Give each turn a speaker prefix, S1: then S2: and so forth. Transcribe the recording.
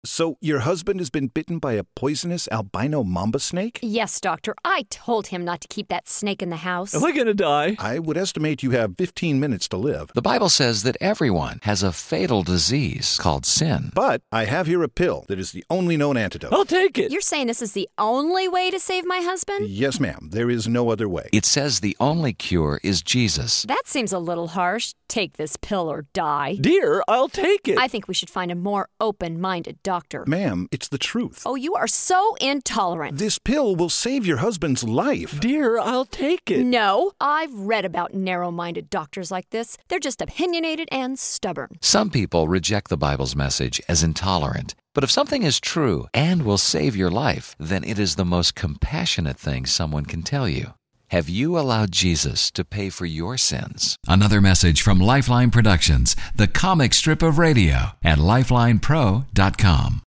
S1: So your husband has been bitten by a poisonous albino mamba snake?
S2: Yes, doctor. I told him not to keep that snake in the house.
S3: Am I going to die?
S1: I would estimate you have 15 minutes to live.
S4: The Bible says that everyone has a fatal disease called sin.
S1: But I have here a pill that is the only known antidote.
S3: I'll take it.
S2: You're saying this is the only way to save my husband?
S1: Yes, ma'am. There is no other way.
S4: It says the only cure is Jesus.
S2: That seems a little harsh. Take this pill or die.
S3: Dear, I'll take it.
S2: I think we should find a more open-minded doctor.
S1: Ma'am, it's the truth.
S2: Oh, you are so intolerant.
S1: This pill will save your husband's life.
S3: Dear, I'll take it.
S2: No, I've read about narrow-minded doctors like this. They're just opinionated and stubborn.
S4: Some people reject the Bible's message as intolerant. But if something is true and will save your life, then it is the most compassionate thing someone can tell you. Have you allowed Jesus to pay for your sins? Another message from Lifeline Productions, the comic strip of radio, at lifelinepro.com.